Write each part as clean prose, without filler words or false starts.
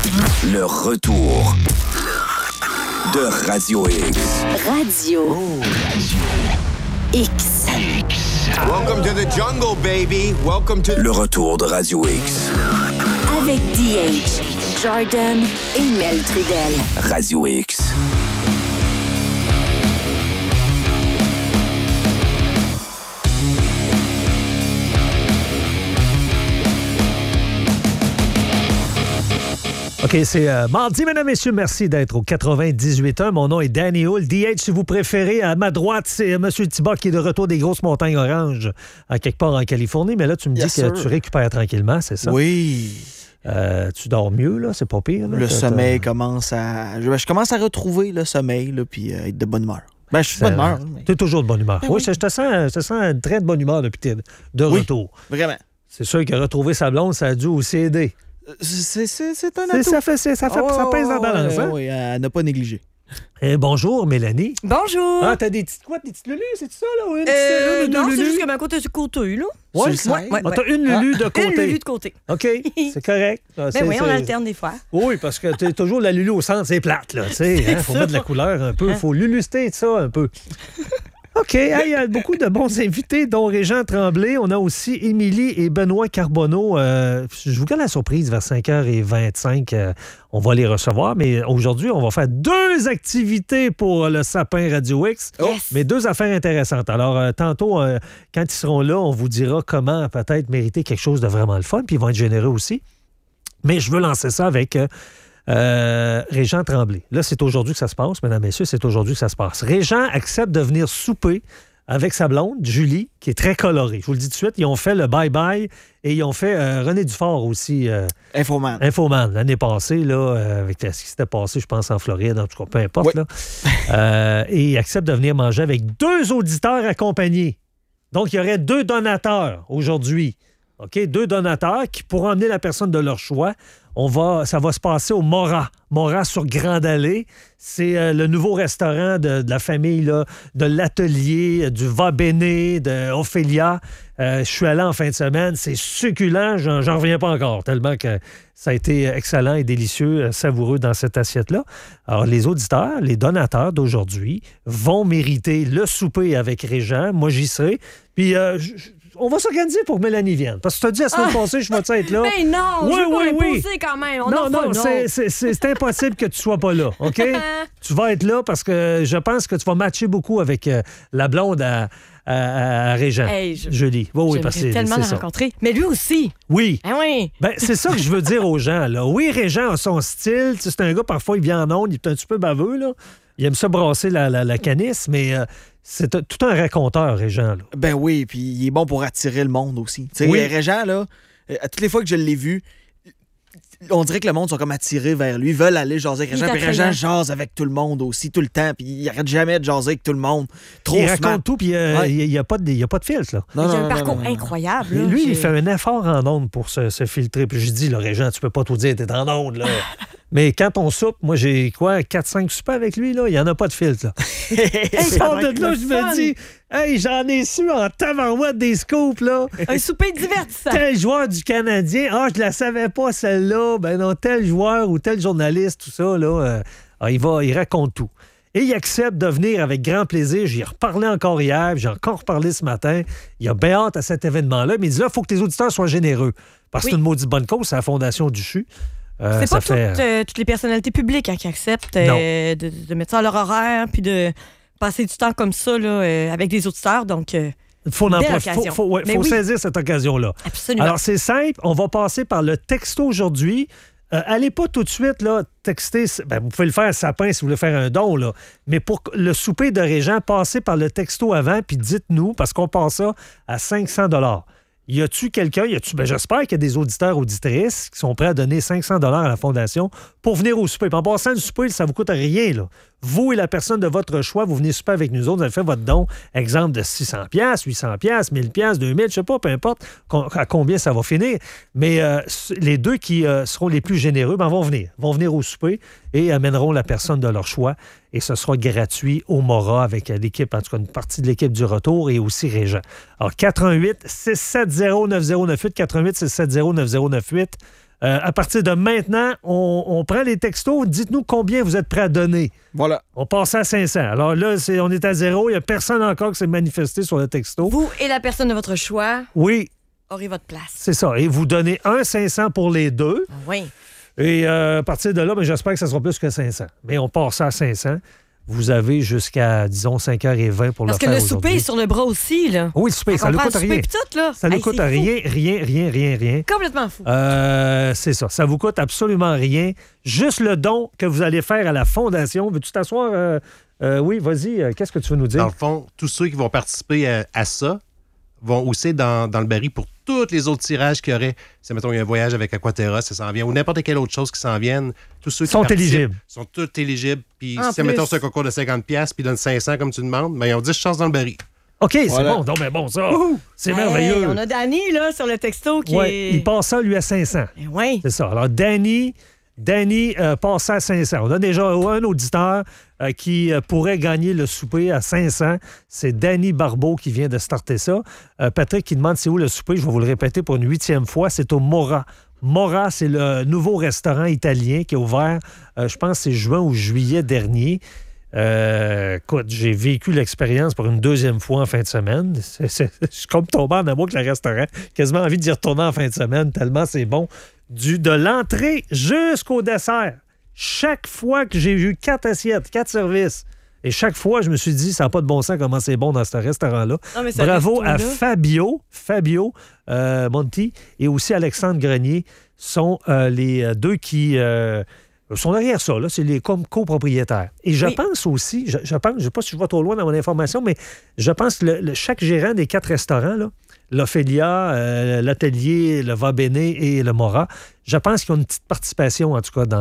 Le retour de Radio X. Radio X. Welcome to the jungle, baby. Welcome to... Le retour de Radio X. Avec DH, Jordan et Mel Trudel. Radio X. OK, c'est mardi, mesdames, messieurs. Merci d'être au 98.1. Mon nom est Danny Hull. DH, si vous préférez. À ma droite, c'est M. Thibault qui est de retour des grosses montagnes oranges à quelque part en Californie. Mais là, tu me dis que tu récupères tranquillement, c'est ça? Oui. Tu dors mieux, là? C'est pas pire? Là, le sommeil commence à... Je commence à retrouver le sommeil, là, puis être de bonne humeur. Ben, je suis de bonne humeur. Mais... Tu es toujours de bonne humeur. Ben oui, je te sens très de bonne humeur depuis que tu es de retour. Vraiment. C'est sûr que retrouver sa blonde, ça a dû aussi aider. C'est un atout. Ça pèse dans la balance, hein? Oui, à ne pas négliger. Bonjour, Mélanie. Bonjour. Ah, t'as des petites lulus, c'est ça, là? Non, c'est juste que ma côté du côté, là. Oui, t'as une lulu de côté. Une lulu de côté. OK, c'est correct. Ben oui, on alterne des fois. Oui, parce que t'es toujours la lulu au centre, c'est plate, là. Tu sais, faut mettre de la couleur un peu. Il faut luluster de ça un peu. OK. Il y a beaucoup de bons invités, dont Régent Tremblay. On a aussi Émilie et Benoît Carbonneau. Je vous garde la surprise vers 5h25. On va les recevoir. Mais aujourd'hui, on va faire 2 activités pour le sapin Radio X. Yes. Mais 2 affaires intéressantes. Alors, tantôt, quand ils seront là, on vous dira comment peut-être mériter quelque chose de vraiment le fun. Puis ils vont être généreux aussi. Mais je veux lancer ça avec... Régent Tremblay. Là, c'est aujourd'hui que ça se passe, mesdames, messieurs, c'est aujourd'hui que ça se passe. Régent accepte de venir souper avec sa blonde, Julie, qui est très colorée. Je vous le dis tout de suite, ils ont fait le bye-bye et ils ont fait René Dufort aussi. Infoman, l'année passée, là, avec ce qui s'était passé, je pense, en Floride, en tout cas, peu importe. Oui. Là. Et il accepte de venir manger avec 2 auditeurs accompagnés. Donc, il y aurait 2 donateurs aujourd'hui. OK? 2 donateurs qui pourront emmener la personne de leur choix. Ça va se passer au Mora sur Grande Allée. C'est le nouveau restaurant de la famille là, de l'Atelier, du Va Bene, de Ophélia. Je suis allé en fin de semaine. C'est succulent. J'en reviens pas encore, tellement que ça a été excellent et délicieux, savoureux dans cette assiette-là. Alors, les auditeurs, les donateurs d'aujourd'hui vont mériter le souper avec Régent. Moi, j'y serai. Puis... on va s'organiser pour que Mélanie vienne. Parce que tu t'as dit la semaine passée, je vais être là. Mais non, je veux pas imposer quand même. Non, c'est impossible que tu sois pas là, OK? Tu vas être là parce que je pense que tu vas matcher beaucoup avec la blonde à Régent. Julie. Oui, parce que tellement la rencontrer. Mais lui aussi. Oui. Oui. Ben, c'est ça que je veux dire aux gens, là. Oui, Régent a son style. C'est un gars, parfois, il vient en ondes, il est un petit peu baveux, là. Il aime ça brasser la canisse, mais c'est tout un raconteur, Régent. Là. Ben oui, puis il est bon pour attirer le monde aussi. Tu sais, Régent, là, toutes les fois que je l'ai vu, on dirait que le monde sont comme attirés vers lui. Ils veulent aller jaser avec Régent. Puis Régent jase avec tout le monde aussi, tout le temps. Puis il arrête jamais de jaser avec tout le monde. Il raconte tout, puis il n'y a pas de filtre. Là. Il a un parcours incroyable. Là, lui, il fait un effort en ondes pour se filtrer. Puis je dis, là, Régent, tu peux pas tout dire, t'es en ondes, là. Mais quand on soupe, moi, j'ai 4-5 soupers avec lui, là. Il n'y en a pas de filtre, là. Sort de là, je me dis, hey, j'en ai su en tabarouette des scoops, là. Un souper divertissant. Tel joueur du Canadien, je la savais pas, celle-là. Ben non, tel joueur ou tel journaliste, tout ça, là. Il raconte tout. Et il accepte de venir avec grand plaisir. J'y ai reparlé encore hier, j'ai encore reparlé ce matin. Il a bien hâte à cet événement-là. Mais il dit là, il faut que tes auditeurs soient généreux. Parce que c'est une maudite bonne cause, c'est la Fondation du CHU. C'est pas toutes les personnalités publiques qui acceptent de mettre ça à leur horaire puis de passer du temps comme ça là, avec des auditeurs. Donc, il faut saisir cette occasion-là. Absolument. Alors, c'est simple. On va passer par le texto aujourd'hui. Allez pas tout de suite là, texter. Vous pouvez le faire sapin si vous voulez faire un don, là. Mais pour le souper de Régent, passez par le texto avant puis dites-nous, parce qu'on passe ça à 500 $. Y a-tu quelqu'un, j'espère qu'il y a des auditeurs, auditrices qui sont prêts à donner 500 $ à la Fondation pour venir au souper. Puis en passant, le souper, ça vous coûte rien, là. Vous et la personne de votre choix, vous venez souper avec nous autres, vous avez fait votre don, exemple de 600$, 800$, 1000$, 2000$, je sais pas, peu importe à combien ça va finir. Mais les 2 qui seront les plus généreux, vont venir au souper et amèneront la personne de leur choix. Et ce sera gratuit au Mora avec l'équipe, en tout cas une partie de l'équipe du retour et aussi Régent. Alors, 88-670-9098, 88-670-9098. À partir de maintenant, on prend les textos. Dites-nous combien vous êtes prêts à donner. Voilà. On passe à 500. Alors là, on est à 0. Il n'y a personne encore qui s'est manifesté sur le texto. Vous et la personne de votre choix Oui, aurez votre place. c'est ça. Et vous donnez 500 pour les deux. Oui. Et à partir de là, j'espère que ça sera plus que 500. Mais on passe à 500. Vous avez jusqu'à, disons, 5h20 pour Parce le que faire le souper aujourd'hui. est sur le bras aussi, là. Oui, le souper, ça ne coûte rien. Tout, là. Ça ne Hey, coûte c'est fou. rien. Complètement fou. C'est ça. Ça vous coûte absolument rien. Juste le don que vous allez faire à la Fondation. Veux-tu t'asseoir? Oui, vas-y. Qu'est-ce que tu veux nous dire? Dans le fond, tous ceux qui vont participer à ça vont aussi dans le baril pour tous les autres tirages qu'il y aurait. Si, mettons, il y a un voyage avec Aquaterra, ça s'en vient, ou n'importe quelle autre chose qui s'en vienne, tous ceux qui Sont participent éligibles. sont tous éligibles. Puis En si, plus. mettons, c'est un concours de 50$, puis ils donnent 500 comme tu demandes, ben, ils ont 10 chances dans le baril. OK, c'est Voilà. bon. Non, mais bon, ça, c'est Hey, merveilleux. on a Danny, là, sur le texto qui Ouais, est... il passe ça, lui, à 500. Oui. C'est ça. Alors, Danny passe à 500. On a déjà un auditeur qui pourrait gagner le souper à 500. C'est Danny Barbeau qui vient de starter ça. Patrick qui demande c'est où le souper. Je vais vous le répéter pour une 8e fois. C'est au Mora. Mora, c'est le nouveau restaurant italien qui est ouvert, je pense que c'est juin ou juillet dernier. Écoute, j'ai vécu l'expérience pour une 2e fois en fin de semaine. Je suis comme tombé en amour avec le restaurant. Quasiment envie d'y retourner en fin de semaine, tellement c'est bon. De l'entrée jusqu'au dessert. Chaque fois que j'ai eu 4 assiettes, 4 services, et chaque fois, je me suis dit, ça n'a pas de bon sens comment c'est bon dans ce restaurant-là. Non, mais ce Bravo à resto-là- Fabio Monti et aussi Alexandre Grenier sont les deux qui sont derrière ça. Là, c'est les copropriétaires. Et je Oui. pense aussi, je pense, je ne sais pas si je vais trop loin dans mon information, mais je pense que chaque gérant des 4 restaurants, là, l'Ophélia, l'Atelier, le Va Bene et le Mora, je pense qu'ils ont une petite participation, en tout cas,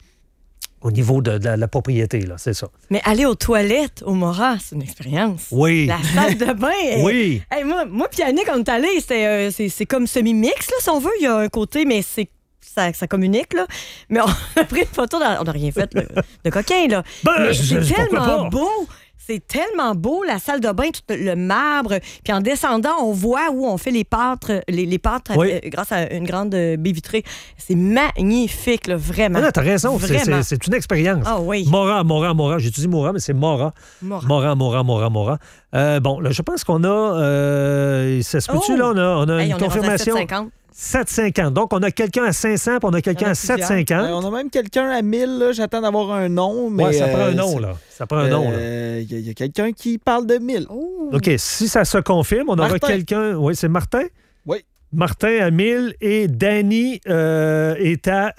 au niveau de la propriété, là, c'est ça. Mais aller aux toilettes au Mora, c'est une expérience. Oui. La salle de bain. Oui. Hey, moi puis Annick, on est allés, c'est comme semi-mix, là, si on veut. Il y a un côté, mais ça communique, là. Mais on a pris une photo, on n'a rien fait de coquin, là. Ben, Mais c'est pourquoi tellement pas? beau. C'est tellement beau, la salle de bain, tout le marbre. Puis en descendant, on voit où on fait les pâtes, les pâtes Oui. grâce à une grande baie vitrée. C'est magnifique, là, vraiment. Ah non, t'as raison, Vraiment. c'est une expérience. Ah oui. Mora. J'ai dit Mora, mais c'est Mora. Mora. Mora. Bon, là, je pense qu'on a... ça se peut-tu, Oh! là? On a Hey, une on est rendu à confirmation. 7,50. 7,50. Donc, on a quelqu'un à 500 puis on a quelqu'un Il y en à a plusieurs. 7,50. On a même quelqu'un à 1000, là. J'attends d'avoir un nom. Mais, Ouais, ça prend un nom, là. Ça prend un nom, là. Il y a quelqu'un qui parle de 1000. OK, si ça se confirme, on aura Martin. quelqu'un... Oui, c'est Martin? Oui. Martin à 1000 et Danny est à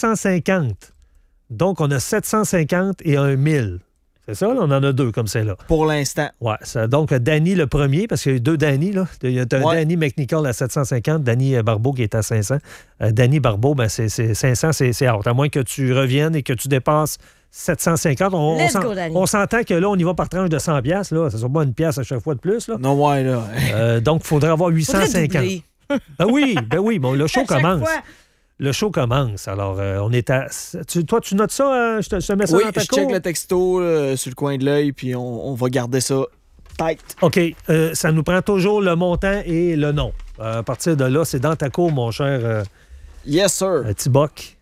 750. Donc, on a 750 et un 1000. C'est ça, là? On en a 2 comme c'est là. Pour l'instant. Ouais, donc Danny le premier, parce qu'il y a eu 2 Danny, là. Il y a un Ouais. Danny McNichol à 750, Danny Barbeau qui est à 500. Danny Barbeau, ben c'est 500, c'est out. À moins que tu reviennes et que tu dépasses 750. Let's go, Danny. On s'entend que là, on y va par tranche de 100 $, là. Ça sera pas une pièce à chaque fois de plus, là. Non, ouais, là. Donc, il faudrait avoir Faudrait 850. doubler. Ben oui, bon, le show À chaque commence. fois. Le show commence. Alors, on est à... Toi, tu notes ça? Je te mets ça Oui, dans ta je check cour? le texto sur le coin de l'œil, puis on va garder ça tight. OK. Ça nous prend toujours le montant et le nom. À partir de là, c'est dans ta cour, mon cher Yes, sir. Thibac.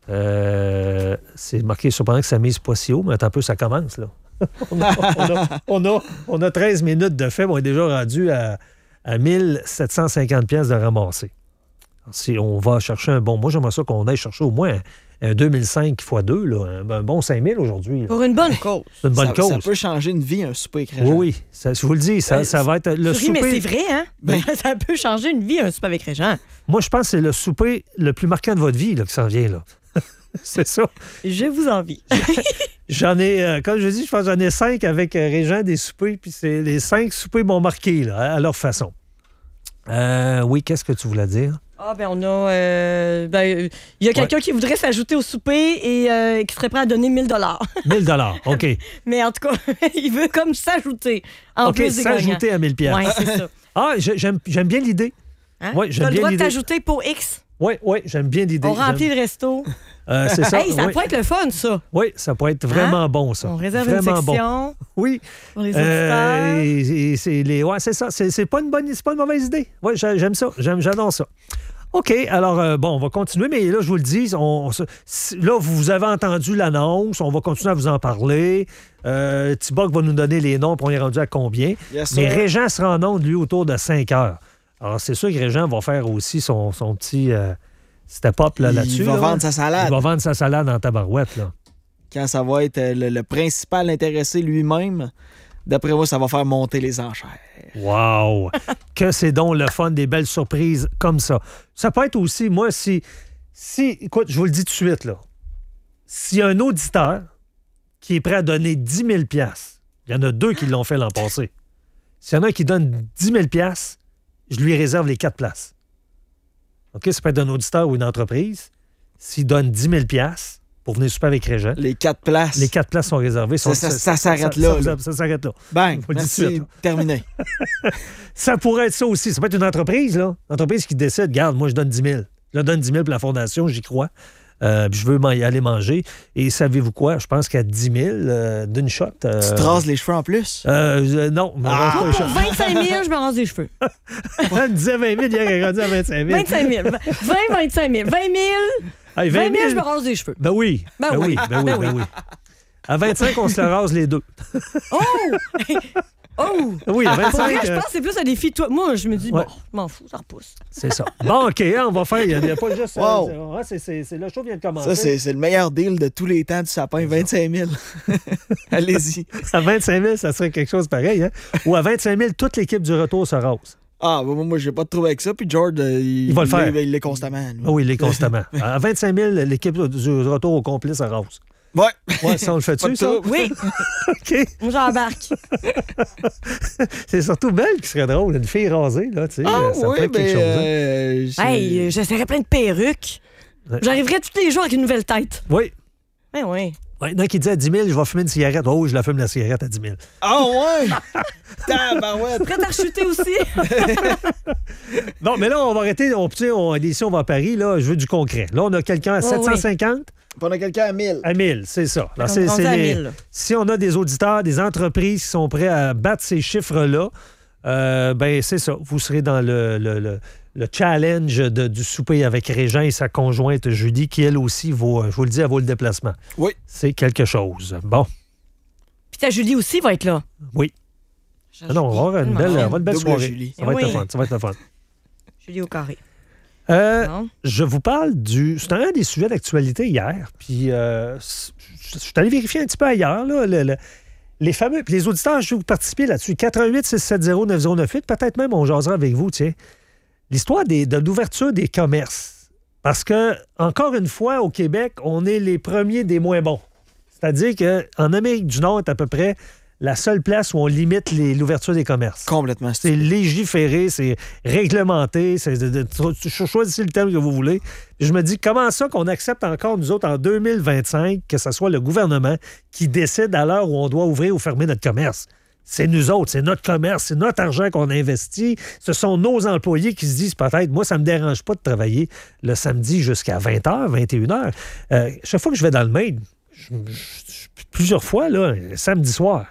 C'est marqué cependant que ça mise pas si haut, mais attends un peu, ça commence, là. on a 13 minutes de fait, mais on est déjà rendu à 1750 pièces de ramasser. Alors, si on va chercher un bon... Moi, j'aimerais ça qu'on aille chercher au moins un 2005 x 2, là, un bon 5000 aujourd'hui. Là. Pour une bonne cause. C'est une bonne Ça cause. peut changer une vie, un souper avec Régent. Oui. Je vous le dis, ça va être le Tu ris, souper... mais c'est vrai, hein? Ça peut changer une vie, un souper avec Régent. Moi, je pense que c'est le souper le plus marquant de votre vie là, qui s'en vient, là. C'est ça. Je vous envie. J'en ai, comme je dis, je pense que j'en ai 5 avec Régent des soupers, puis c'est les 5 soupers m'ont marqué, là, à leur façon. Oui, qu'est-ce que tu voulais dire? Ah, ben on a... il y a quelqu'un qui voudrait s'ajouter au souper et qui serait prêt à donner 1 000 1 000 OK. Mais en tout cas, il veut comme s'ajouter. En OK, plus des gagnants. s'ajouter à 1 000 Oui, c'est ça. Ah, j'aime bien l'idée. Hein? Ouais, Tu j'aime as le bien droit de l'idée. t'ajouter pour X. Oui, j'aime bien l'idée. On remplit le resto. C'est ça. Hey, ça oui. pourrait être le fun, ça. Oui, ça pourrait être vraiment bon, ça. On réserve vraiment une section Bon. Oui. pour les auditeurs. Et c'est ça. C'est pas une mauvaise idée. Oui, j'aime ça. J'adore ça. OK, alors, on va continuer, mais là, je vous le dis, là, vous avez entendu l'annonce, on va continuer à vous en parler. Thibault va nous donner les noms, puis on est rendu à combien. Yes, mais sir. Régent sera en onde, lui, autour de 5 heures. Alors, c'est sûr que Régent va faire aussi son petit step-up là-dessus. Il va vendre sa salade. Il va vendre sa salade en tabarouette, là. Quand ça va être le principal intéressé lui-même, d'après moi, ça va faire monter les enchères. Wow! Que c'est donc le fun, des belles surprises comme ça. Ça peut être aussi, moi, si écoute, je vous le dis tout de suite, là. S'il y a un auditeur qui est prêt à donner 10 000 $, il y en a 2 qui l'ont fait l'an passé. S'il y en a un qui donne 10 000 $, je lui réserve les 4 places. OK? Ça peut être un auditeur ou une entreprise. S'il donne 10 000 $ pour venir souper avec Régent, Les 4 places. les 4 places sont réservées. Ça s'arrête là. Ça s'arrête là. Bang, Je vous le dis tout de merci, suite, terminé. Ça pourrait être ça aussi. Ça peut être une entreprise, là. Une entreprise qui décide, garde, moi, je donne 10 000. Je leur donne 10 000 pour la fondation, j'y crois. Puis je veux y aller manger. Et savez-vous quoi? Je pense qu'à 10 000 d'une shot... Tu te rases les cheveux en plus? Non, je me rase pas les Pour cheveux. 25 000, je me rase les cheveux. Elle me disait 20 000, il a rendu à 25 000. 25 000. 20, 25 000. 20 000. Hey, 20 000, je me rase les cheveux. Ben oui. Ben oui. Ben oui. À 25, on se le rase les deux. Oh! Oh! Oui, à Pour vrai, 25, je pense que c'est plus un défi. Toi, moi, je me dis, Ouais. bon, je m'en fous, ça repousse. c'est ça. Bon, OK, hein, on va faire... Il n'y a pas juste... Wow. c'est le show vient de commencer. Ça, c'est le meilleur deal de tous les temps du sapin, 25 000. Allez-y. À 25 000, ça serait quelque chose pareil. Hein? Ou à 25 000, toute l'équipe du retour se rase. Ah, moi, j'ai pas de trouble avec ça. Puis George, il va le faire. Il l'est constamment. lui. Ah oui, il est constamment. À 25 000, l'équipe du retour au complet se rase. Ouais. Ouais, ça, on le Pas fait-tu, de ça? trouble. Oui, OK. moi, j'embarque. C'est surtout Belle qui serait drôle. Une fille rasée, là, tu sais. Ah, ça oui, peut être quelque chose. Hein? Hey, j'essaierais plein de perruques. Ouais. J'arriverais tous les jours avec une nouvelle tête. Oui. Ben oui. Ouais, il y en a qui dit à 10 000, je vais fumer une cigarette. Oh, je la fume la cigarette à 10 000. Ah, ouais! Tabarouette! Prête à chuter aussi. Non, mais là, on va arrêter. Ici, on va à Paris. Là, je veux du concret. Là, on a quelqu'un à Oh, 750. Puis on a quelqu'un à 1000. À 1000, c'est ça. Alors, On est rendu à 1000, là. Si on a des auditeurs, des entreprises qui sont prêts à battre ces chiffres-là, ben c'est ça. Vous serez dans le challenge du souper avec Régent et sa conjointe Julie, qui, elle aussi, vaut, je vous le dis, elle vaut le déplacement. Oui. C'est quelque chose. Bon, Puis ta Julie aussi va être là. oui. Ah non, on va avoir une belle Double soirée. Julie. Ça va être Oui. le fun. Ça va être le fun. Julie au carré. Non? Je vous parle c'était un des sujets d'actualité hier, puis je suis allé vérifier un petit peu ailleurs, là, les fameux, puis les auditeurs, je vais vous participer là-dessus, 88-670-9098, peut-être même on jasera avec vous, tiens, l'histoire de l'ouverture des commerces. Parce que, encore une fois, au Québec, on est les premiers des moins bons. C'est-à-dire qu'en Amérique du Nord, c'est à peu près la seule place où on limite l'ouverture des commerces. Complètement. C'est légiféré, c'est réglementé, choisissez le terme que vous voulez. Et je me dis, comment ça qu'on accepte encore, nous autres, en 2025, que ce soit le gouvernement qui décide à l'heure où on doit ouvrir ou fermer notre commerce? C'est nous autres, c'est notre commerce, c'est notre argent qu'on investit. Ce sont nos employés qui se disent peut-être, moi, ça ne me dérange pas de travailler le samedi jusqu'à 20h, 21h. Chaque fois que je vais dans le Maine, plusieurs fois, là, samedi soir,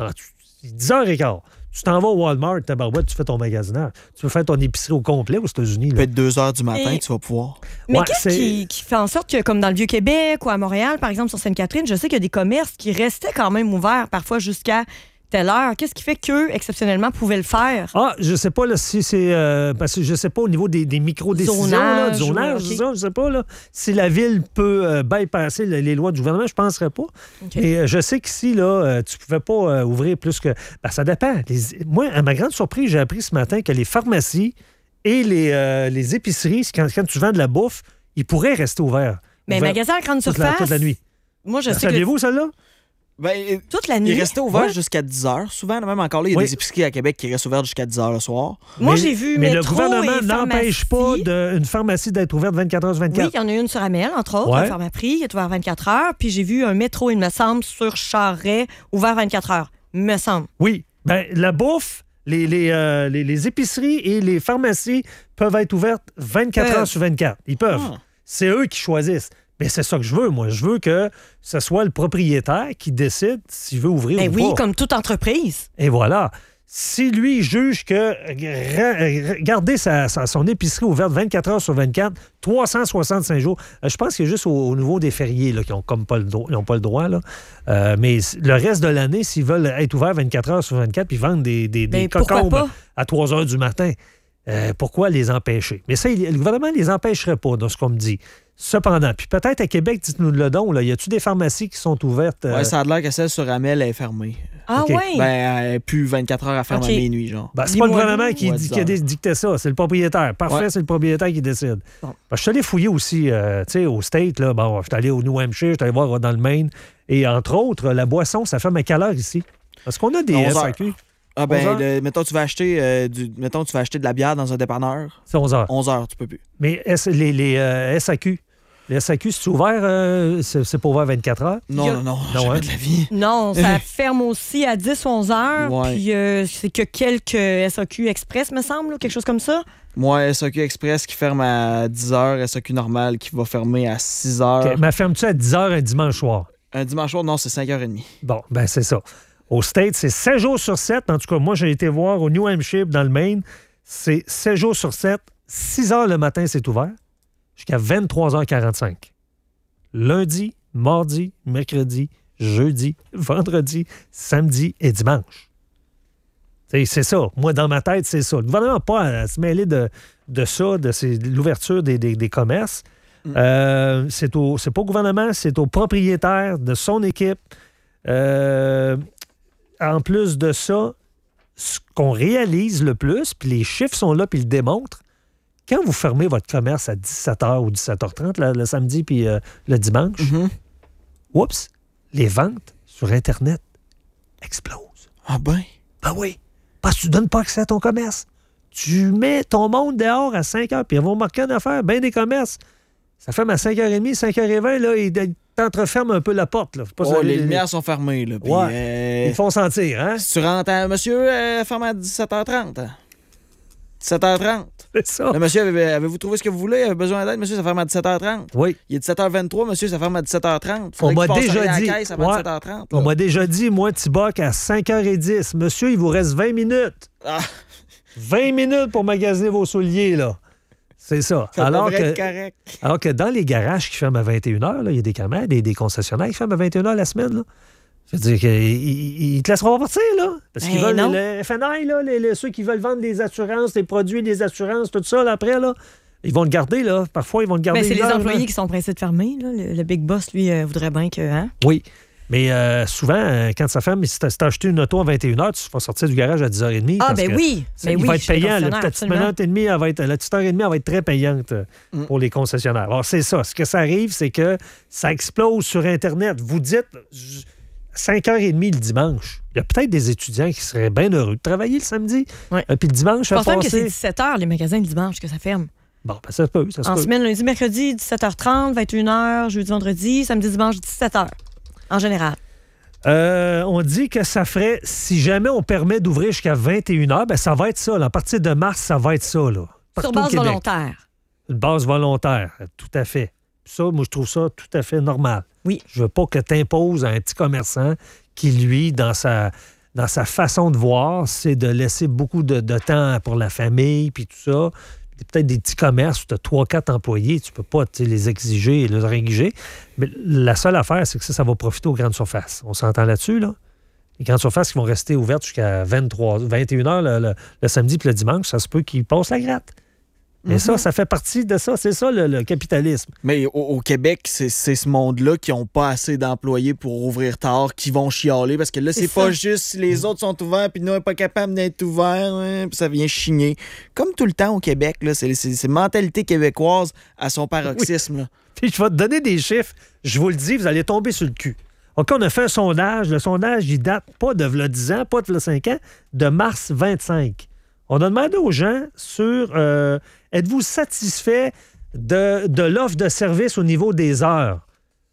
10h15, tu t'en vas au Walmart, tabarouette, tu fais ton magasinage. Tu veux faire ton épicerie au complet aux États-Unis. Ça peut être 2 h du matin, Et- tu vas pouvoir. Mais Ouais, qu'est-ce qui fait en sorte que, comme dans le Vieux-Québec ou à Montréal, par exemple, sur Sainte-Catherine, je sais qu'il y a des commerces qui restaient quand même ouverts, parfois jusqu'à telle heure. Qu'est-ce qui fait qu'eux, exceptionnellement, pouvaient le faire? Ah, je sais pas là, si c'est. Parce que je sais pas au niveau des micro-décisions, là, du zonage, ok. c'est ça, je sais pas. Là, si la ville peut bypasser les lois du gouvernement, je penserais pas. OK. Et je sais qu'ici, là, tu pouvais pas ouvrir plus que. Ben, ça dépend. Moi, à ma grande surprise, j'ai appris ce matin que les pharmacies et les épiceries, quand tu vends de la bouffe, ils pourraient rester ouverts. Mais Ouverts magasin à grande toute surface, la nuit. moi, je sais que Saviez-vous, celle-là? Ben, toute la nuit. il restait ouvert Ouais. jusqu'à 10 h souvent. Même encore là, il y a Oui. des épiceries à Québec qui restent ouvertes jusqu'à 10 h le soir. Moi, Mais- j'ai vu Mais le métro gouvernement et n'empêche pas pharmacie. une pharmacie d'être ouverte 24 h sur Oui, 24. il y en a une sur Amel, entre autres, Ouais. un Pharmaprix, qui est ouvert 24 heures. Puis j'ai vu un métro, il me semble, sur Charret, ouvert 24 heures. Me semble. Oui. Ben, la bouffe, les épiceries et les pharmacies peuvent être ouvertes 24 Peuvent. heures sur 24. Ils peuvent. Ah. C'est eux qui choisissent. Mais c'est ça que je veux, moi. Je veux que ce soit le propriétaire qui décide s'il veut ouvrir Ben ou oui, pas. comme toute entreprise. Et voilà. Si lui juge que garder son épicerie ouverte 24 heures sur 24, 365 jours, je pense que c'est juste au niveau des fériés là, qui n'ont pas le droit. Là. Mais le reste de l'année, s'ils veulent être ouverts 24 heures sur 24 puis vendre des cocombes à 3 heures du matin, pourquoi les empêcher? Mais ça, le gouvernement ne les empêcherait pas, dans ce qu'on me dit. Cependant, puis peut-être à Québec, dites-nous le don, là, y a-tu des pharmacies qui sont ouvertes? Oui, ça a l'air que celle sur Amel est fermée. Ah OK. oui? Ben, elle n'est plus 24 heures à fermer OK. à minuit, genre. Ben, c'est pas le Dis-moi gouvernement donc. qui a dicté ça, c'est le propriétaire. Parfait, Ouais. c'est le propriétaire qui décide. Bon. Ben, je suis allé fouiller aussi, tu sais, au State, là. Bon, je suis allé au New Hampshire, je suis allé voir dans le Maine. Et entre autres, la boisson, ça ferme à quelle heure ici? Parce qu'on a des 11 heures. SAQ. Ah 11 ben, heures? mettons, tu vas acheter de la bière dans un dépanneur. C'est 11 heures. 11 heures, tu peux plus. Mais les SAQ, les SAQ, c'est ouvert, c'est pas ouvert 24 heures? Non, Non, jamais hein? de la vie. Non, ça ferme aussi à 10-11 heures. Ouais. Puis c'est que quelques SAQ Express, me semble, ou quelque chose comme ça. Moi, SAQ Express qui ferme à 10 heures, SAQ normal qui va fermer à 6 heures. OK, mais ferme-tu à 10 heures un dimanche soir? Un dimanche soir, non, c'est 5h30. Bon, ben c'est ça. Au States, c'est 7 jours sur 7. En tout cas, moi, j'ai été voir au New Hampshire, dans le Maine, c'est 7 jours sur 7. 6 heures le matin, c'est ouvert, jusqu'à 23h45. Lundi, mardi, mercredi, jeudi, vendredi, samedi et dimanche. C'est ça. Moi, dans ma tête, c'est ça. Le gouvernement n'a pas à se mêler de ça, de l'ouverture des commerces. C'est pas au gouvernement, c'est au propriétaire de son équipe. En plus de ça, ce qu'on réalise le plus, puis les chiffres sont là, puis ils le démontrent, quand vous fermez votre commerce à 17h ou 17h30 le samedi puis le dimanche, oups, les ventes sur Internet explosent. Ah ben? Ben oui, parce que tu ne donnes pas accès à ton commerce. Tu mets ton monde dehors à 5h, puis ils vont marquer une affaire, bien des commerces. Ça ferme à 5h30, 5h20, là, ils t'entreferment un peu la porte. Là. Pas Oh, ça, les lumières sont fermées, là. Puis, Ouais. Ils font sentir, hein? si tu rentres monsieur, ferme à 17h30. 17h30. C'est ça. Là, monsieur, avez-vous trouvé ce que vous voulez? Avez besoin d'aide? Monsieur, ça ferme à 17h30. Oui. Il est 17h23, monsieur, ça ferme à 17h30. On m'a déjà à dit. la caisse avant Ouais. 17h30. On m'a déjà dit, moi, Tiboc, à 5h10. Monsieur, il vous reste 20 minutes. Ah. 20 minutes pour magasiner vos souliers, là. C'est ça. Ça alors devrait être que, correct. alors que dans les garages qui ferment à 21h, il y a des caméras, des concessionnaires qui ferment à 21h la semaine, là. Je veux dire qu'ils te laisseront pas partir, là. Parce qu'ils veulent non. le FNI, là, ceux qui veulent vendre des assurances, des produits des assurances, tout ça, là, après, là. Ils vont le garder, là. Parfois, ils vont le garder. Ben, c'est les une heure, employés là. qui sont pressés de fermer. Là. Le big boss, lui, voudrait bien que. Hein? Oui. Mais souvent, quand ça ferme, si tu as acheté une auto à 21h, tu vas sortir du garage à 10h30. Ah, parce ben que oui. ça, Ben il oui, va être je suis payant. La concessionnaire, petite minute et demie, la petite heure et demie, elle va être très payante pour les concessionnaires. Alors, c'est ça. Ce que ça arrive, c'est que ça explose sur Internet. Vous dites 5h30 le dimanche. Il y a peut-être des étudiants qui seraient bien heureux de travailler le samedi. Ouais. Puis le dimanche, Je pense même que c'est passer... 17h, les magasins le dimanche, que ça ferme. Bon, ben, ça se peut. Ça se En peut. semaine, lundi, mercredi, 17h30, 21h, jeudi, vendredi, samedi, dimanche, 17h. En général. On dit que ça ferait, si jamais on permet d'ouvrir jusqu'à 21h, ben ça va être ça. Là. À partir de mars, ça va être ça. Là. Partout Sur au base Québec. volontaire. Une base volontaire, tout à fait. Ça, moi, je trouve ça tout à fait normal. Oui. Je veux pas que tu imposes à un petit commerçant qui, lui, dans sa façon de voir, c'est de laisser beaucoup de temps pour la famille, puis tout ça. Peut-être des petits commerces où tu as 3-4 employés, tu peux pas les exiger et les réguler. Mais la seule affaire, c'est que ça va profiter aux grandes surfaces. On s'entend là-dessus, là? Les grandes surfaces qui vont rester ouvertes jusqu'à 21h le samedi puis le dimanche, ça se peut qu'ils passent la gratte. Mais ça fait partie de ça. C'est ça, le capitalisme. Mais au Québec, c'est ce monde-là qui n'ont pas assez d'employés pour ouvrir tard, qui vont chialer, parce que là, c'est pas juste si les autres sont ouverts, puis nous, on n'est pas capable d'être ouverts, hein, puis ça vient chigner. Comme tout le temps au Québec, là, c'est mentalité québécoise à son paroxysme. Là. Puis je vais te donner des chiffres. Je vous le dis, vous allez tomber sur le cul. OK, on a fait un sondage. Le sondage, il date pas de 10 ans, pas de 5 ans, de mars 25. On a demandé aux gens sur êtes-vous satisfait de l'offre de service au niveau des heures?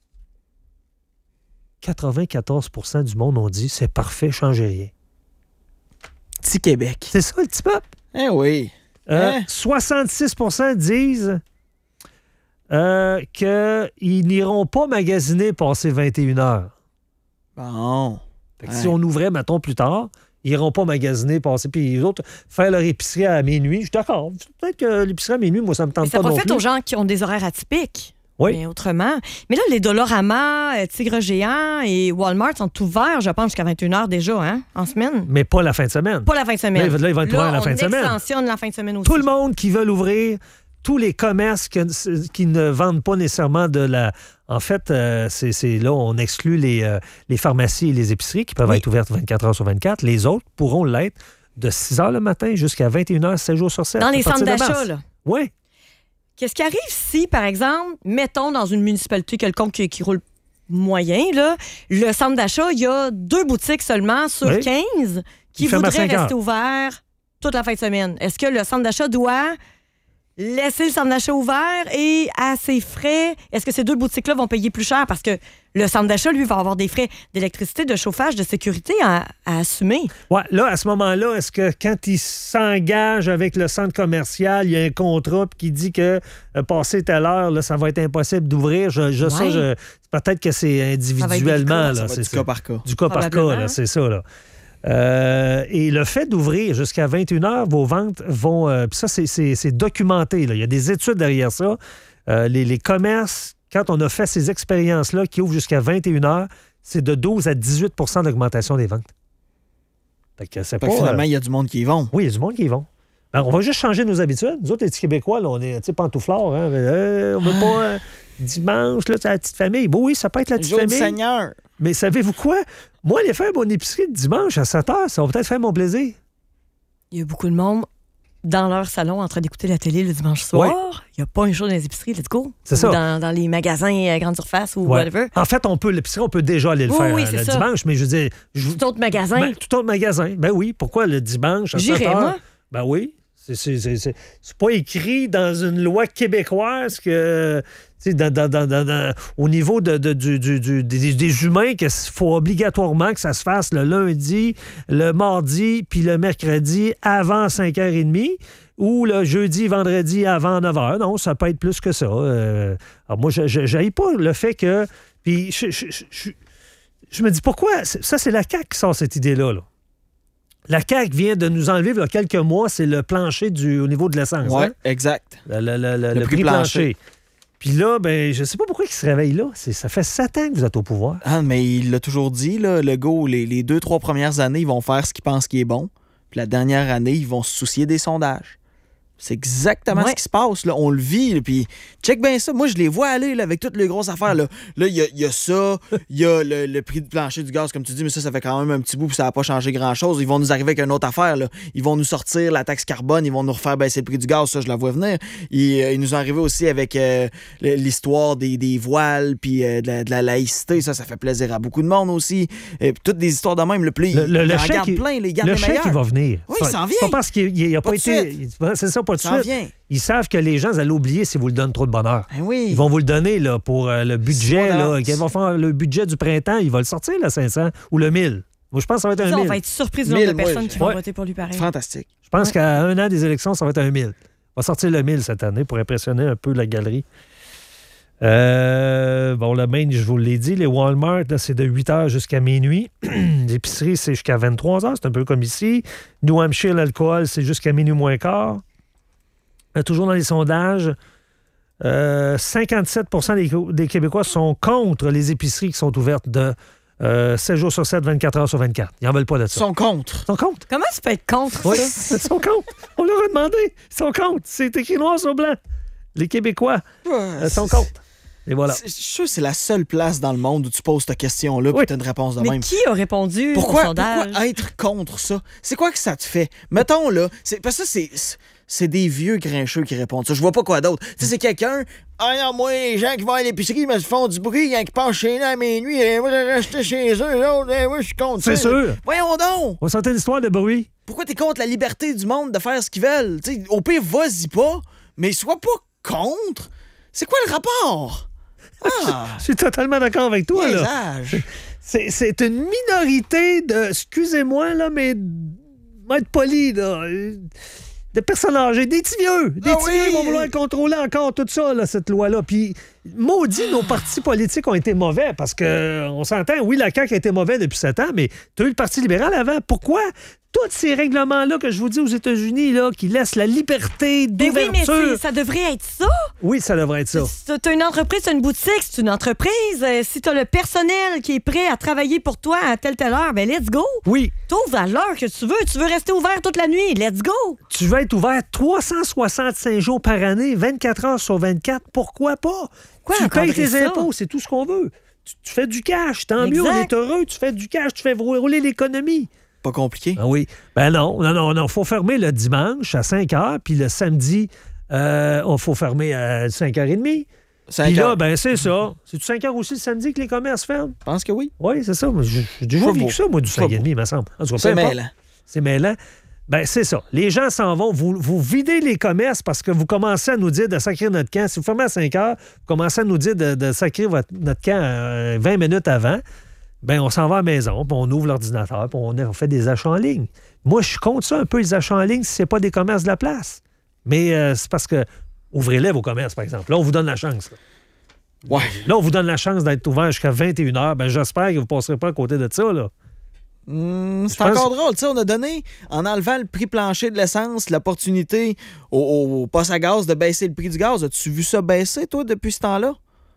94% du monde ont dit c'est parfait, changez rien. Petit Québec. C'est ça le petit peuple. Eh oui. Hein? 66% disent qu'ils n'iront pas magasiner passer 21 heures. Bon. Fait que si on ouvrait, mettons, plus tard, Ils n'iront pas magasiner, passer, puis les autres, faire leur épicerie à minuit. Je suis d'accord. Peut-être que l'épicerie à minuit, moi, ça me tente pas non plus. Ça profite aux gens qui ont des horaires atypiques. Oui. Mais autrement. Mais là, les Dollarama, Tigre Géant et Walmart sont ouverts, je pense, jusqu'à 21h déjà, hein, en semaine. Mais pas la fin de semaine. Pas la fin de semaine. Là, ils vont être ouverts la fin de semaine. On extensionne la fin de semaine aussi. Tout le monde qui veut l'ouvrir, tous les commerces qui ne vendent pas nécessairement de la... En fait, c'est là, on exclut les pharmacies et les épiceries qui peuvent être ouvertes 24 heures sur 24. Les autres pourront l'être de 6 heures le matin jusqu'à 21h, 7 jours sur 7. Dans les centres d'achat, là. Oui. Qu'est-ce qui arrive si, par exemple, mettons dans une municipalité quelconque qui roule moyen, là, le centre d'achat, il y a 2 boutiques seulement sur 15 qui voudraient rester ouverts toute la fin de semaine. Est-ce que le centre d'achat doit laisser le centre d'achat ouvert et à ses frais, est-ce que ces 2 boutiques-là vont payer plus cher? Parce que le centre d'achat, lui, va avoir des frais d'électricité, de chauffage, de sécurité à assumer. Oui, là, à ce moment-là, est-ce que quand il s'engage avec le centre commercial, il y a un contrat qui dit que passer telle heure, là, ça va être impossible d'ouvrir? Peut-être que c'est individuellement. Ça va être du cas par cas. Du cas par cas, là, c'est ça. Là. Et le fait d'ouvrir jusqu'à 21h, vos ventes vont... puis ça, c'est documenté. Là. Il y a des études derrière ça. Les commerces, quand on a fait ces expériences-là qui ouvrent jusqu'à 21h, c'est de 12 à 18 d'augmentation des ventes. Fait que c'est pas, finalement, il y a du monde qui y vont. Oui, il y a du monde qui y vont. Alors, on va juste changer nos habitudes. Nous autres, les petits Québécois, là, on est pantouflards. Hein? On veut pas dimanche, là, c'est la petite famille. Bon, oui, ça peut être la petite famille. Seigneur. Mais savez-vous quoi? Moi, aller faire mon épicerie le dimanche à 7 h, ça va peut-être faire mon plaisir. Il y a beaucoup de monde dans leur salon en train d'écouter la télé le dimanche soir. Ouais. Il n'y a pas une chose dans les épiceries, let's go. C'est ça. Dans les magasins à grande surface ou whatever. En fait, l'épicerie, on peut déjà aller le faire le ça. dimanche, mais je veux dire... Tout autre magasin. Tout autre magasin. Ben oui, pourquoi le dimanche à 7 h? J'irai, moi. Ben oui. C'est pas écrit dans une loi québécoise que... au niveau des humains, qu'il faut obligatoirement que ça se fasse le lundi, le mardi, puis le mercredi avant 5h30 ou le jeudi, vendredi avant 9h. Non, ça peut être plus que ça. Alors moi, je n'haïs pas le fait que... Puis je me dis, pourquoi? Ça, c'est la CAQ qui sort cette idée-là. Là. La CAQ vient de nous enlever, il y a quelques mois, c'est le plancher au niveau de l'essence. Oui, hein? exact. Le prix plancher. Puis là, ben, je sais pas pourquoi il se réveille là. Ça fait 7 ans que vous êtes au pouvoir. Ah, mais il l'a toujours dit, là, Legault, les 2-3 premières années, ils vont faire ce qu'ils pensent qui est bon. Puis la dernière année, ils vont se soucier des sondages. C'est exactement ce qui se passe. Là. On le vit. Là, puis check bien ça. Moi, je les vois aller là, avec toutes les grosses affaires. Là, il y a ça. Il y a le prix de plancher du gaz, comme tu dis, mais ça fait quand même un petit bout puis ça n'a pas changé grand-chose. Ils vont nous arriver avec une autre affaire. Là. Ils vont nous sortir la taxe carbone. Ils vont nous refaire baisser le prix du gaz. Ça, je la vois venir. Ils nous ont arrivé aussi avec l'histoire des voiles puis de la laïcité. Ça fait plaisir à beaucoup de monde aussi. Puis toutes des histoires de même. Le chèque, plein, les gardes le chèque, il va venir. Oui, il s'en vient. C'est pas parce qu'il n'a pas été... C'est ça, pas de suite. Vient. Ils savent que les gens allaient l'oublier si vous le donnez trop de bonheur. Ben oui. Ils vont vous le donner là, pour le budget. Là, qu'ils vont faire le budget du printemps. Ils vont le sortir, le 500 ou le 1000. Moi, je pense que ça va être un 1000. On va être surpris du nombre de personnes qui vont voter pour lui pareil. Fantastique. Je pense qu'à un an des élections, ça va être un 1000. On va sortir le 1000 cette année pour impressionner un peu la galerie. Le Maine, je vous l'ai dit, les Walmart, là, c'est de 8 h jusqu'à minuit. L'épicerie, c'est jusqu'à 23 h. C'est un peu comme ici. New Hampshire, l'alcool, c'est jusqu'à minuit moins quart. Toujours dans les sondages, 57 des Québécois sont contre les épiceries qui sont ouvertes de 7 jours sur 7, 24 heures sur 24. Ils n'en veulent pas de ça. Ils sont contre. Ils sont contre. Comment tu peux être contre Oui, ça? ils sont contre. On leur a demandé. Ils sont contre. C'est écrit noir sur blanc. Les Québécois sont contre. Et voilà. Je suis sûr que c'est la seule place dans le monde où tu poses ta question-là et tu as une réponse de Mais même. qui a répondu au sondage? Pourquoi être contre ça? C'est quoi que ça te fait? Mettons, là, parce que c'est des vieux grincheux qui répondent ça. Je vois pas quoi d'autre. Tu sais, c'est quelqu'un... Ah non, moi, les gens qui vont à l'épicerie, ils me font du bruit quand ils passent chez nous à minuit. Moi, je rester chez eux. Moi, je suis contre ça. C'est sûr. Voyons donc! On sentait l'histoire de bruit. Pourquoi t'es contre la liberté du monde de faire ce qu'ils veulent? T'sais, au pire, vas-y pas, mais sois pas contre. C'est quoi le rapport? Ah! Je suis totalement d'accord avec toi, là. C'est une minorité de... Excusez-moi, là, mais... Être poli, là... De personnes âgées, des petits vieux. Des petits vieux vont vouloir contrôler encore tout ça, là, cette loi-là. Puis Maudit, nos partis politiques ont été mauvais parce qu'on s'entend, oui, la CAQ a été mauvais depuis 7 ans, mais tu as eu le Parti libéral avant. Pourquoi? Tous ces règlements-là que je vous dis aux États-Unis, là, qui laissent la liberté d'ouverture. Mais oui, mais ça devrait être ça. Oui, ça devrait être ça. Tu as une entreprise, tu as une boutique, c'est une entreprise. Si tu as le personnel qui est prêt à travailler pour toi à telle heure, ben let's go. Oui. T'ouvres à l'heure que tu veux. Tu veux rester ouvert toute la nuit, let's go. Tu veux être ouvert 365 jours par année, 24 heures sur 24. Pourquoi pas? Tu payes tes impôts, c'est tout ce qu'on veut. Tu fais du cash, tant mieux, on est heureux. Tu fais du cash, tu fais rouler l'économie. Pas compliqué. Ah oui. Ben non. Faut fermer le dimanche à 5 h, puis le samedi, il faut fermer à 5h30. Puis là, ben c'est ça. C'est-tu 5 h aussi le samedi que les commerces ferment? Je pense que oui. Oui, c'est ça. J'ai déjà vécu ça, moi, du 5h30, il me semble. C'est mêlant. C'est mêlant. Ben c'est ça. Les gens s'en vont. Vous videz les commerces parce que vous commencez à nous dire de sacrer notre camp. Si vous fermez à 5 h, vous commencez à nous dire de sacrer notre camp 20 minutes avant. Ben on s'en va à la maison, puis on ouvre l'ordinateur, puis on fait des achats en ligne. Moi, je compte ça un peu, les achats en ligne, si ce n'est pas des commerces de la place. Mais c'est parce que ouvrez-les vos commerces, par exemple. Là, on vous donne la chance. Là. Ouais. Là, on vous donne la chance d'être ouvert jusqu'à 21 h. Ben j'espère que vous ne passerez pas à côté de ça, là. C'est encore drôle, tu sais, on a donné, en enlevant le prix plancher de l'essence, l'opportunité au poste à gaz de baisser le prix du gaz. As-tu vu ça baisser, toi, depuis ce temps-là?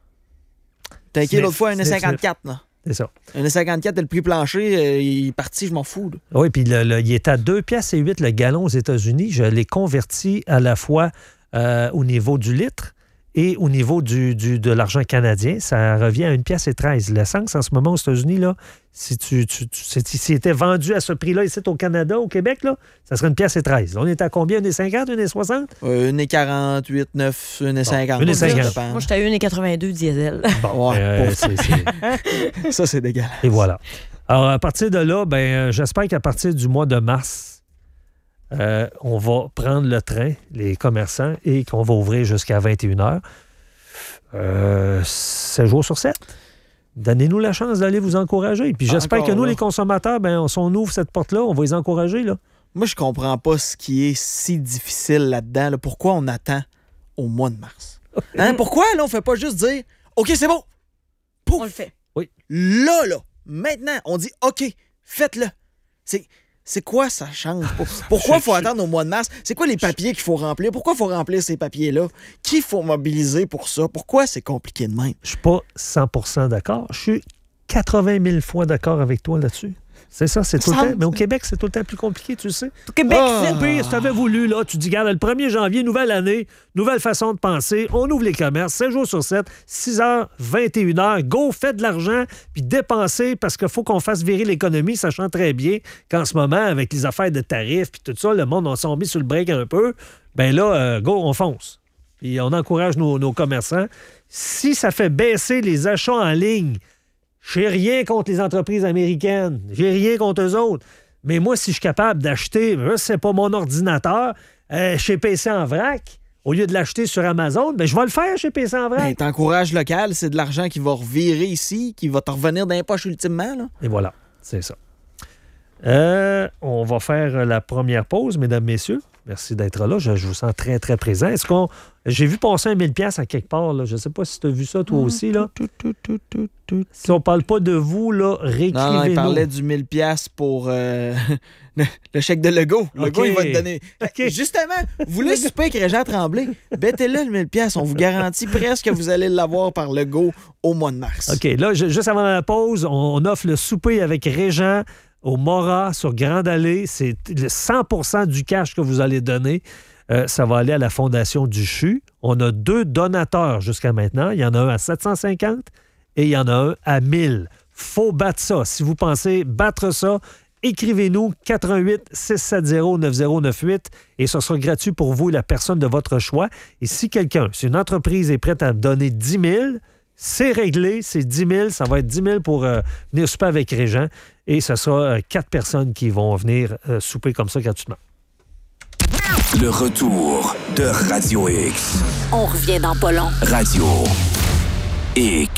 T'as inquiet l'autre fois, 1,54, là. C'est ça. 1,54, le prix plancher, il est parti, je m'en fous. Là. Oui, puis il est à 2,08 le gallon aux États-Unis. Je l'ai converti à la fois au niveau du litre et au niveau de l'argent canadien. Ça revient à 1,13 $. L'essence, en ce moment, aux États-Unis, là, si était vendu à ce prix-là ici au Canada, au Québec, là, ça serait 1,13 $. Là, on est à combien? 1,50 $, 1,60 $? 1,48, 9, 1,50 $. 1,50 $. Moi, j'étais à 1,82 diesel. Bon, ça, c'est dégueulasse. Et voilà. Alors, à partir de là, j'espère qu'à partir du mois de mars, on va prendre le train, les commerçants, et qu'on va ouvrir jusqu'à 21 h. 7 jours sur 7. Donnez-nous la chance d'aller vous encourager. Puis j'espère que nous, les consommateurs, si on ouvre cette porte-là, on va les encourager. Là. Moi, je comprends pas ce qui est si difficile là-dedans. Là. Pourquoi on attend au mois de mars? Hein? Pourquoi là, on fait pas juste dire « OK, c'est bon! » Pouf! On le fait. Oui. Là, maintenant, on dit « OK, faites-le! » C'est quoi ça change? Pourquoi il faut attendre au mois de mars? C'est quoi les papiers qu'il faut remplir? Pourquoi il faut remplir ces papiers-là? Qui faut mobiliser pour ça? Pourquoi c'est compliqué de même? Je suis pas 100% d'accord. Je suis 80 000 fois d'accord avec toi là-dessus. C'est ça, c'est tout le temps. Mais au Québec, c'est tout le temps plus compliqué, tu sais. Au Québec, c'est pire. Si tu avais voulu, là, tu dis, regarde, le 1er janvier, nouvelle année, nouvelle façon de penser, on ouvre les commerces, 7 jours sur 7, 6 h, 21 h, go, faites de l'argent, puis dépensez, parce qu'il faut qu'on fasse virer l'économie, sachant très bien qu'en ce moment, avec les affaires de tarifs, puis tout ça, le monde, on s'en mis sur le break un peu, ben là, go, on fonce. Puis on encourage nos commerçants. Si ça fait baisser les achats en ligne, j'ai rien contre les entreprises américaines. J'ai rien contre eux autres. Mais moi, si je suis capable d'acheter, c'est pas mon ordinateur, chez PC en vrac, au lieu de l'acheter sur Amazon, je vais le faire chez PC en vrac. T'encourages local, c'est de l'argent qui va revirer ici, qui va te revenir dans les poches ultimement. Là. Et voilà, c'est ça. On va faire la première pause, mesdames, messieurs. Merci d'être là. Je vous sens très, très présent. J'ai vu passer 1 000 $ à quelque part. Là. Je ne sais pas si tu as vu ça, toi aussi. Là. Si on ne parle pas de vous, là, réécrivez-nous. Non, il parlait du 1 000 $ pour le chèque de Legault. Legault, il va te donner. Okay. Justement, vous voulez souper avec Régent Tremblay? Bettez-le, le 1 000 $. On vous garantit presque que vous allez l'avoir par Legault au mois de mars. OK. Là, juste avant la pause, on offre le souper avec Régent au Mora, sur Grande Allée. C'est 100% du cash que vous allez donner. Ça va aller à la Fondation du CHU. On a 2 donateurs jusqu'à maintenant. Il y en a un à 750 et il y en a un à 1000. Faut battre ça. Si vous pensez battre ça, écrivez-nous 88-670-9098 et ce sera gratuit pour vous et la personne de votre choix. Et si une entreprise est prête à donner 10 000, c'est réglé, c'est 10 000. Ça va être 10 000 pour venir souper avec Régent. Et ce sera 4 personnes qui vont venir souper comme ça gratuitement. Le retour de Radio X. On revient dans pas long. Radio X.